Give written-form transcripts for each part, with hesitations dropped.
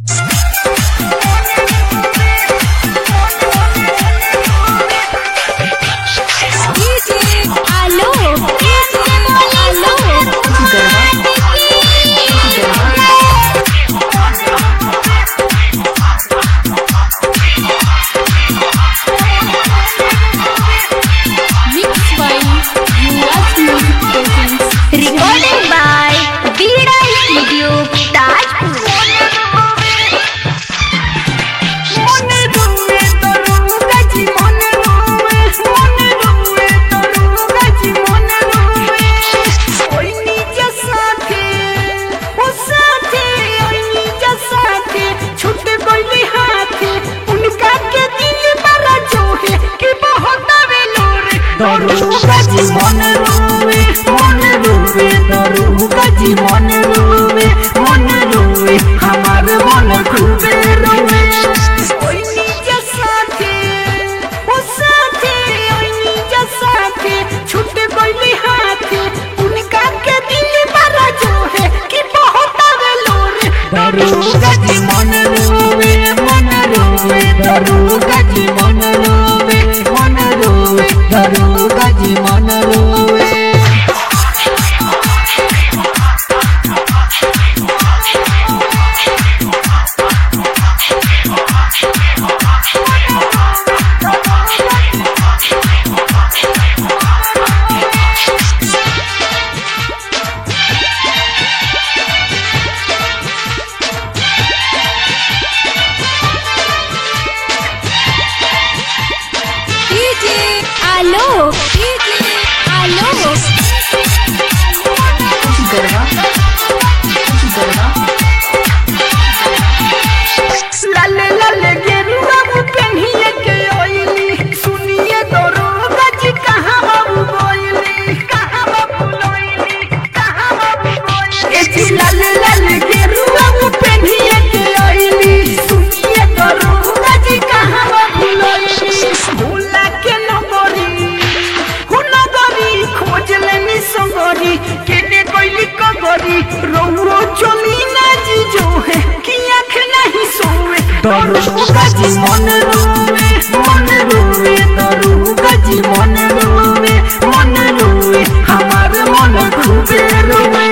दरुगा जी मन रोवे दरुगा जी मन रोवे हमार मन खूबे रोवे ओई नीचे साथे ओ साथे ओई नीचे साथे छूट गइली हाथे उनका के दिल बड़ा जो है कि बहुत वेलोरे दरुगा जी मन रोवे दरुगा जी मन रोवे दरुगा जी मन रोवे आलो गरबा लाले लाले गेरुआ पेन्हिए के ओइली सुनिए दरुगा जी कहां बाबू बोइली कहां बाबू लोइली कहां बाबू बोइली ए जी लाले लाले गेरुआ पेन्हिए के ओइली सुनिए दरुगा जी कहां बाबू लोइली भूला के नगरी खोज लेनी संगरी केने कोइली कगरी रोरो चली ना जी जो है कि आँख नहीं सोए दरुगा जी मन रोवे दरुगा जी मन रोवे हमार मन खूबे रोवे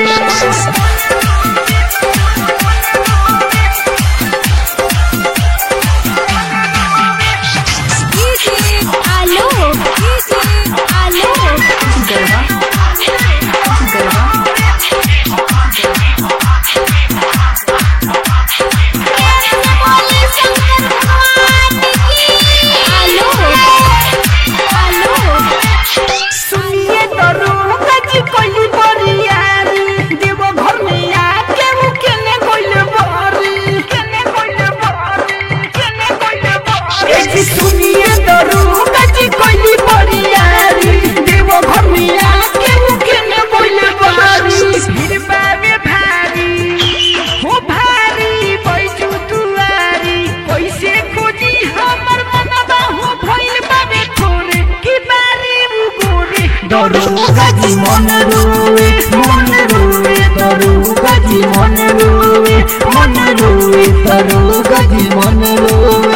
सुनिए दरुगा जी कोइली बरियारी देवो घर में आके मुकेने बोले बारी हिरबा में भारी हो भारी बैजू दुआरी कैसे खोजी हमर मनवा हो भइल बाबे थोरे की बारी उगोरे दरुगा जी मन रोवे दरुगा जी मन रोवे दरुगा जी मन रोवे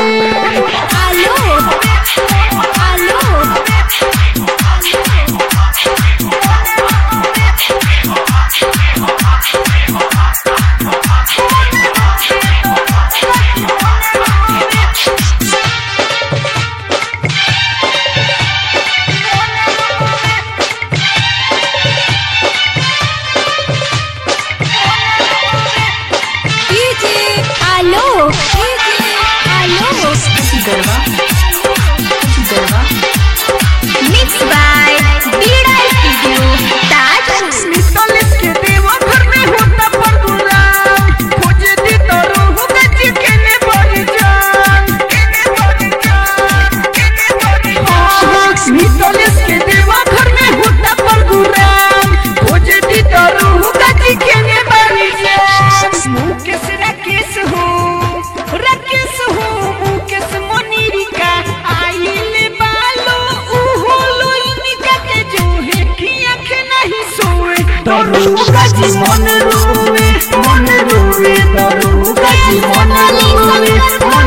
मिक्स बाय बीड़ा स्टूडियो ताज मितलेस के देवा घर में होता प्रोग्राम खोजे दी दरुगा जी केने बड़ी जान मितलेस के देवा घर में होता प्रोग्राम खोजे दी दरुगा जी केने बड़ी जान मुकेश राकेश हो मुकेश मनीरिका आइले बालो उहो लोइनिका के जो है कि आँख नहीं सोए दरुगा जी मन रोवे दरुगा जी मन बोले शंकर